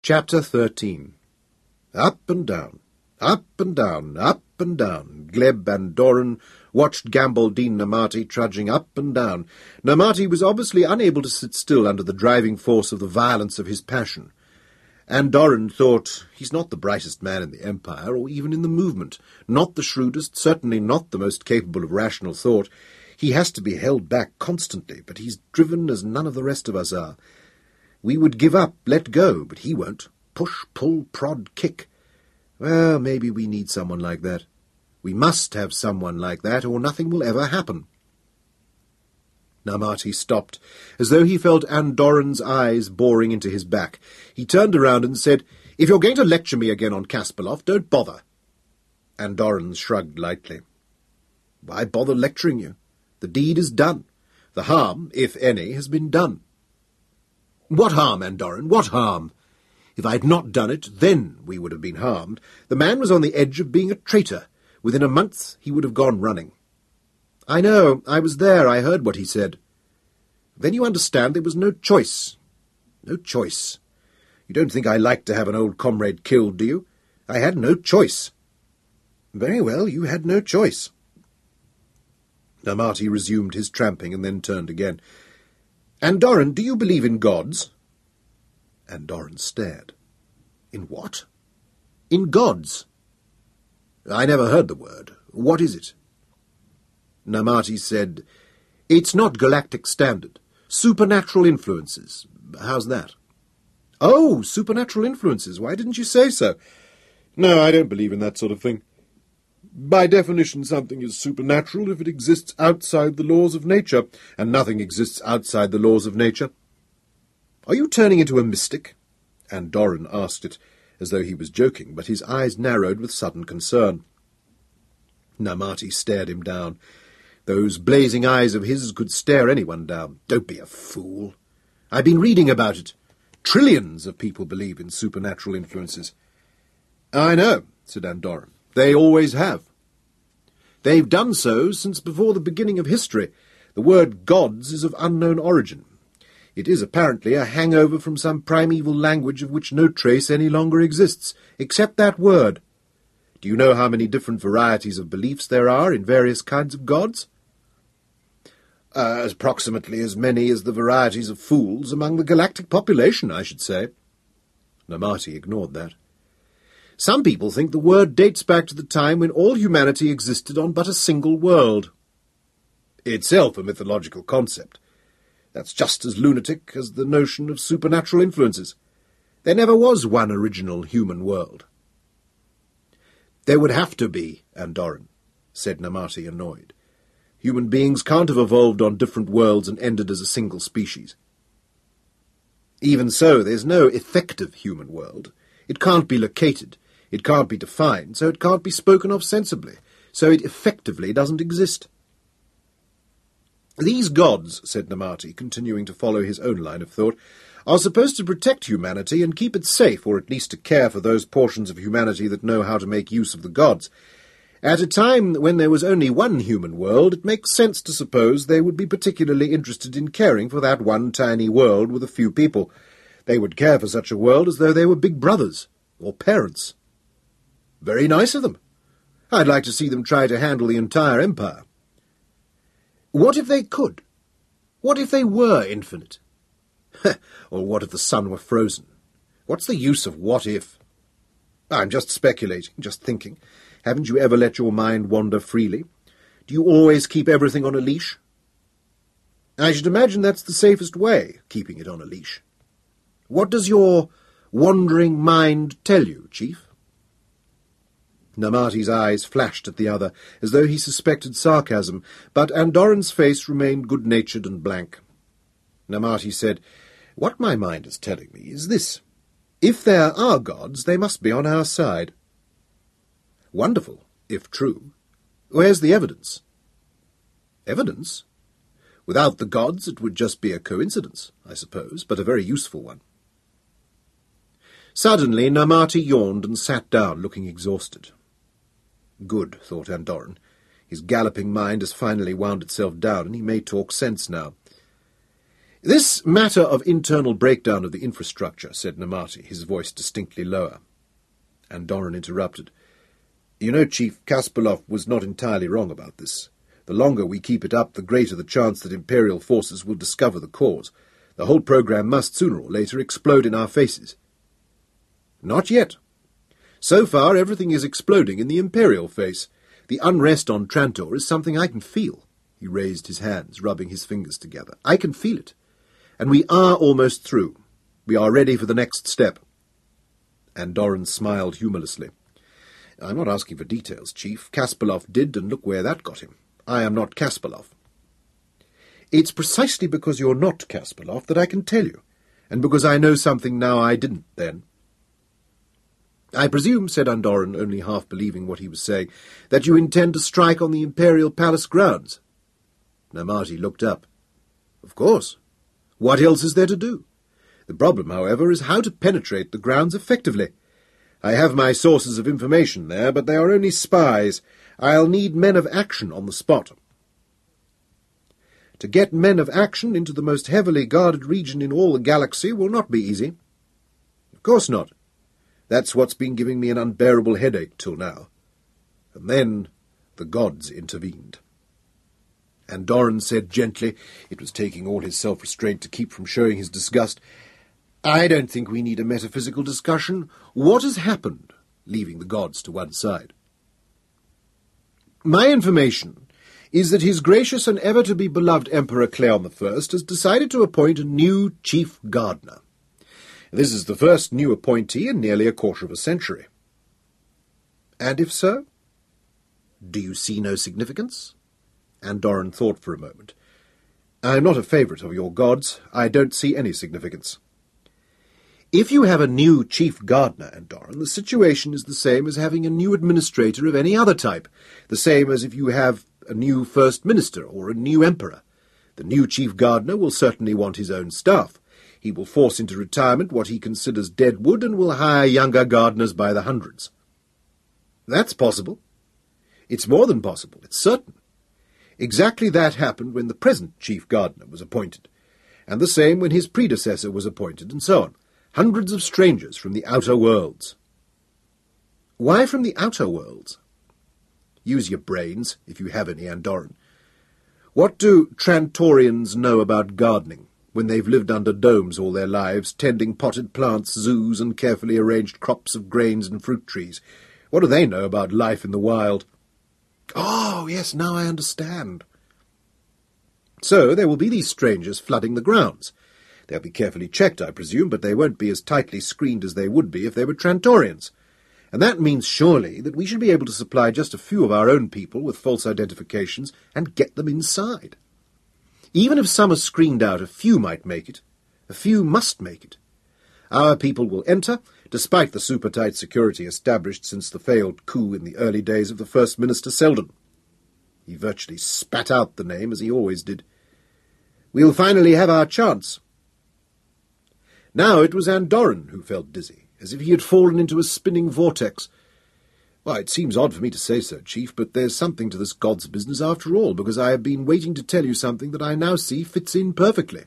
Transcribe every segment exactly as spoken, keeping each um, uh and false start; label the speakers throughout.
Speaker 1: Chapter thirteen. Up and down, up and down, up and down. Gleb and Doran watched Gambaldine Namarti trudging up and down. Namarti was obviously unable to sit still under the driving force of the violence of his passion. And Doran thought, he's not the brightest man in the Empire, or even in the movement, not the shrewdest, certainly not the most capable of rational thought. He has to be held back constantly, but he's driven as none of the rest of us are. We would give up, let go, but he won't. Push, pull, prod, kick. Well, maybe we need someone like that. We must have someone like that, or nothing will ever happen. Namarti stopped, as though he felt Andoran's eyes boring into his back. He turned around and said, "If you're going to lecture me again on Kasparov, don't bother." Andoran shrugged lightly. "Why bother lecturing you? The deed is done. The harm, if any, has been done." "What harm, Andoran? What harm? If I had not done it, then we would have been harmed. The man was on the edge of being a traitor. Within a month he would have gone running." "I know. I was there. I heard what he said." "Then you understand there was no choice." "No choice? You don't think I like to have an old comrade killed, do you? I had no choice." "Very well, you had no choice." Namarti resumed his tramping and then turned again. "Andoran, do you believe in gods?" Andoran stared. "In what?" "In gods." "I never heard the word. What is it?" Namarti said, "It's not galactic standard. Supernatural influences. How's that?" "Oh, supernatural influences. Why didn't you say so?" "No, I don't believe in that sort of thing. By definition, something is supernatural if it exists outside the laws of nature, and nothing exists outside the laws of nature." "Are you turning into a mystic?" Andoran asked it, as though he was joking, but his eyes narrowed with sudden concern. Namarti stared him down. Those blazing eyes of his could stare anyone down. "Don't be a fool. I've been reading about it. Trillions of people believe in supernatural influences." "I know," said Andoran. "They always have. They've done so since before the beginning of history. The word gods is of unknown origin. It is apparently a hangover from some primeval language of which no trace any longer exists, except that word. Do you know how many different varieties of beliefs there are in various kinds of gods?" Uh, approximately as many as the varieties of fools among the galactic population, I should say." Namarti ignored that. "Some people think the word dates back to the time when all humanity existed on but a single world." "Itself a mythological concept. That's just as lunatic as the notion of supernatural influences. There never was one original human world." "There would have to be, Andoran," said Namarti, annoyed. "Human beings can't have evolved on different worlds and ended as a single species." "Even so, there's no effective human world. It can't be located. It can't be defined, so it can't be spoken of sensibly, so it effectively doesn't exist." "These gods," said Namarti, continuing to follow his own line of thought, "are supposed to protect humanity and keep it safe, or at least to care for those portions of humanity that know how to make use of the gods. At a time when there was only one human world, it makes sense to suppose they would be particularly interested in caring for that one tiny world with a few people. They would care for such a world as though they were big brothers, or parents." "Very nice of them. I'd like to see them try to handle the entire empire." "What if they could? What if they were infinite? Or what if the sun were frozen? What's the use of what if?" "I'm just speculating, just thinking. Haven't you ever let your mind wander freely? Do you always keep everything on a leash?" "I should imagine that's the safest way, keeping it on a leash. What does your wandering mind tell you, Chief?" Namarti's eyes flashed at the other, as though he suspected sarcasm, but Andoran's face remained good-natured and blank. Namarti said, "What my mind is telling me is this. If there are gods, they must be on our side." "Wonderful, if true. Where's the evidence?" "Evidence? Without the gods it would just be a coincidence, I suppose, but a very useful one." Suddenly Namarti yawned and sat down, looking exhausted. Good, thought Andoran. His galloping mind has finally wound itself down, and he may talk sense now. This matter of internal breakdown of the infrastructure, said Namati, his voice distinctly lower. Andoran interrupted. You know, Chief, Kasparov was not entirely wrong about this. The longer we keep it up, the greater the chance that Imperial forces will discover the cause. The whole program must sooner or later explode in our faces. Not yet. So far, everything is exploding in the Imperial face. The unrest on Trantor is something I can feel. He raised his hands, rubbing his fingers together. I can feel it. And we are almost through. We are ready for the next step. Andoran smiled humorlessly. I'm not asking for details, Chief. Kasparov did, and look where that got him. I am not Kasparov. It's precisely because you're not Kasparov that I can tell you, and because I know something now I didn't then. I presume, said Andoran, only half believing what he was saying, that you intend to strike on the Imperial Palace grounds. Namati looked up. Of course. What else is there to do? The problem, however, is how to penetrate the grounds effectively. I have my sources of information there, but they are only spies. I'll need men of action on the spot. To get men of action into the most heavily guarded region in all the galaxy will not be easy. Of course not. That's what's been giving me an unbearable headache till now. And then the gods intervened. Andoran said gently, it was taking all his self-restraint to keep from showing his disgust, I don't think we need a metaphysical discussion. What has happened, leaving the gods to one side? My information is that His Gracious and ever-to-be-beloved Emperor Cleon the First has decided to appoint a new chief gardener. This is the first new appointee in nearly a quarter of a century. And if so, do you see no significance? Andoran thought for a moment. I am not a favourite of your gods. I don't see any significance. If you have a new chief gardener, Andoran, the situation is the same as having a new administrator of any other type, the same as if you have a new first minister or a new emperor. The new chief gardener will certainly want his own staff. He will force into retirement what he considers dead wood and will hire younger gardeners by the hundreds. That's possible. It's more than possible. It's certain. Exactly that happened when the present chief gardener was appointed, and the same when his predecessor was appointed, and so on. Hundreds of strangers from the outer worlds. Why from the outer worlds? Use your brains, if you have any, Andoran. What do Trantorians know about gardening, when they've lived under domes all their lives, tending potted plants, zoos, and carefully arranged crops of grains and fruit trees? What do they know about life in the wild? Oh, yes, now I understand. So there will be these strangers flooding the grounds. They'll be carefully checked, I presume, but they won't be as tightly screened as they would be if they were Trantorians. And that means, surely, that we should be able to supply just a few of our own people with false identifications and get them inside. Even if some are screened out, a few might make it. A few must make it. Our people will enter, despite the super-tight security established since the failed coup in the early days of the First Minister Selden. He virtually spat out the name, as he always did. We'll finally have our chance. Now it was Andoran who felt dizzy, as if he had fallen into a spinning vortex. Why, it seems odd for me to say so, Chief, but there's something to this god's business after all, because I have been waiting to tell you something that I now see fits in perfectly.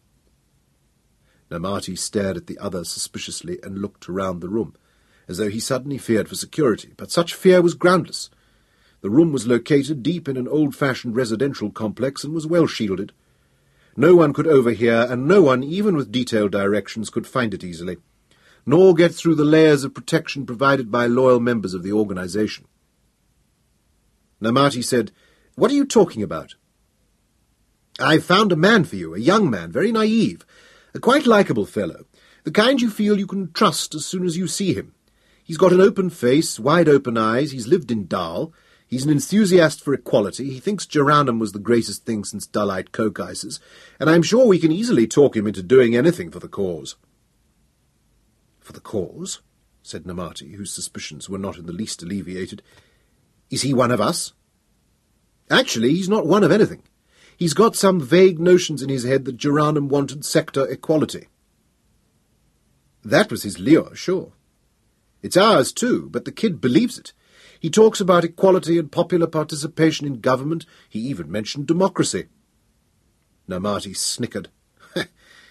Speaker 1: Namati stared at the other suspiciously and looked around the room, as though he suddenly feared for security, but such fear was groundless. The room was located deep in an old-fashioned residential complex and was well shielded. No one could overhear, and no one, even with detailed directions, could find it easily, nor get through the layers of protection provided by loyal members of the organization. Namati said, "What are you talking about?" "I've found a man for you, a young man, very naive, a quite likeable fellow, the kind you feel you can trust as soon as you see him. He's got an open face, wide-open eyes, he's lived in Dal, he's an enthusiast for equality, he thinks Geranum was the greatest thing since Dalite Coke ices, and I'm sure we can easily talk him into doing anything for the cause." "For the cause?" said Namati, whose suspicions were not in the least alleviated. "Is he one of us?" "Actually, he's not one of anything. He's got some vague notions in his head that Geranum wanted sector equality." "That was his lure, sure. It's ours, too, but the kid believes it. He talks about equality and popular participation in government. He even mentioned democracy." Namati snickered.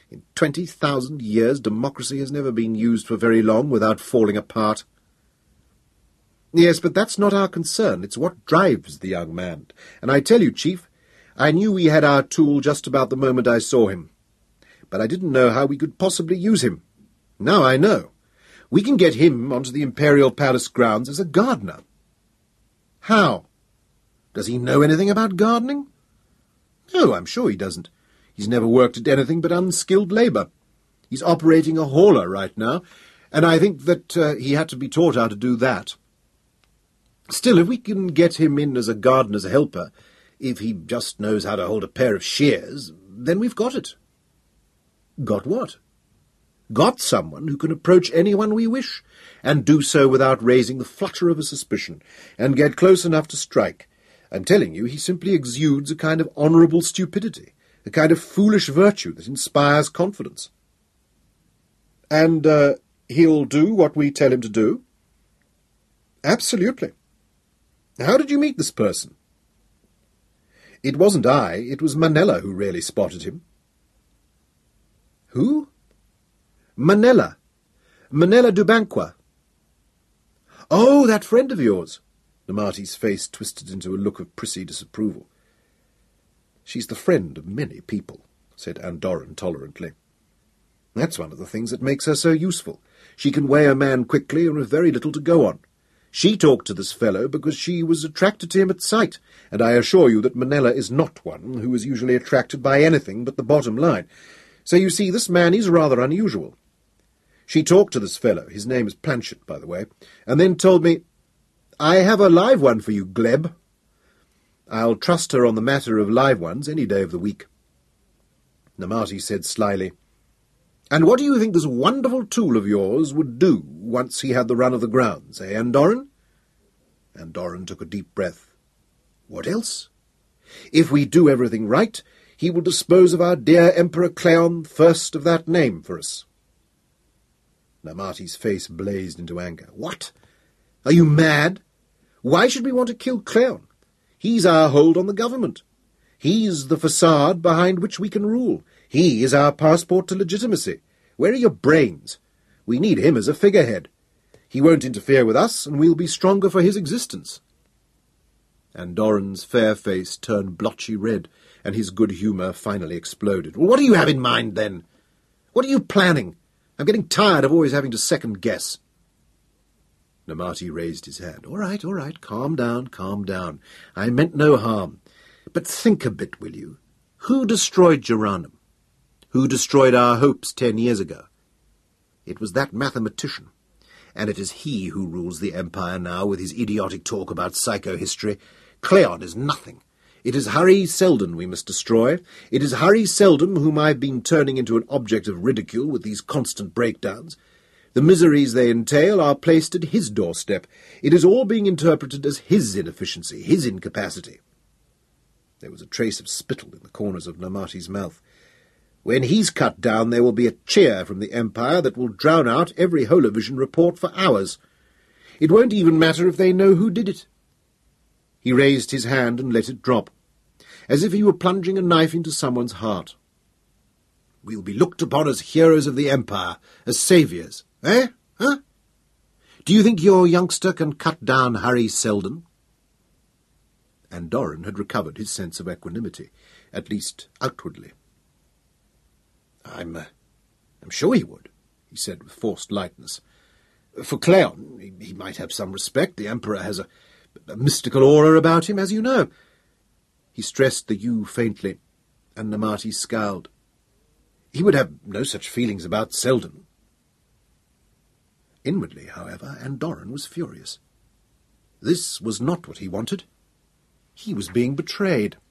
Speaker 1: In twenty thousand years, democracy has never been used for very long without falling apart. Yes, but that's not our concern. It's what drives the young man. And I tell you, Chief, I knew we had our tool just about the moment I saw him. But I didn't know how we could possibly use him. Now I know. We can get him onto the Imperial Palace grounds as a gardener. How? Does he know anything about gardening? No, I'm sure he doesn't. He's never worked at anything but unskilled labour. He's operating a hauler right now, and I think that uh, he had to be taught how to do that. Still, if we can get him in as a gardener's helper, if he just knows how to hold a pair of shears, then we've got it. Got what? Got someone who can approach anyone we wish, and do so without raising the flutter of a suspicion, and get close enough to strike. I'm telling you, he simply exudes a kind of honourable stupidity, a kind of foolish virtue that inspires confidence. And uh, he'll do what we tell him to do? Absolutely. How did you meet this person? It wasn't I, it was Manella who really spotted him. Who? Manella. Manella Dubhanqua. Oh, that friend of yours. Nemarti's face twisted into a look of prissy disapproval. She's the friend of many people, said Andoran tolerantly. That's one of the things that makes her so useful. She can weigh a man quickly and with very little to go on. She talked to this fellow because she was attracted to him at sight, and I assure you that Manella is not one who is usually attracted by anything but the bottom line. So you see, this man is rather unusual. She talked to this fellow, his name is Planchet, by the way, and then told me, I have a live one for you, Gleb. I'll trust her on the matter of live ones any day of the week. Nemarti said slyly, And what do you think this wonderful tool of yours would do once he had the run of the grounds, eh, Andoran? Andoran took a deep breath. What else? If we do everything right, he will dispose of our dear Emperor Cleon first of that name for us. Nemarti's face blazed into anger. What? Are you mad? Why should we want to kill Cleon? He's our hold on the government. He's the facade behind which we can rule. He is our passport to legitimacy. Where are your brains? We need him as a figurehead. He won't interfere with us, and we'll be stronger for his existence. Andoran's fair face turned blotchy red, and his good humour finally exploded. Well, what do you have in mind, then? What are you planning? I'm getting tired of always having to second-guess. Nemarti raised his hand. All right, all right, calm down, calm down. I meant no harm. But think a bit, will you? Who destroyed Geranum? Who destroyed our hopes ten years ago? It was that mathematician. And it is he who rules the Empire now with his idiotic talk about psychohistory. Cleon is nothing. It is Harry Seldon we must destroy. It is Harry Seldon whom I've been turning into an object of ridicule with these constant breakdowns. The miseries they entail are placed at his doorstep. It is all being interpreted as his inefficiency, his incapacity. There was a trace of spittle in the corners of Nemarti's mouth. When he's cut down, there will be a cheer from the Empire that will drown out every Holovision report for hours. It won't even matter if they know who did it. He raised his hand and let it drop, as if he were plunging a knife into someone's heart. We'll be looked upon as heroes of the Empire, as saviours. Eh? Huh? Do you think your youngster can cut down Harry Seldon? Andoran had recovered his sense of equanimity, at least outwardly. I'm, uh, I'm sure he would, he said with forced lightness. For Cleon, he, he might have some respect. The Emperor has a, a mystical aura about him, as you know. He stressed the you faintly, and Nemarti scowled. He would have no such feelings about Seldon. Inwardly, however, Andoran was furious. This was not what he wanted. He was being betrayed.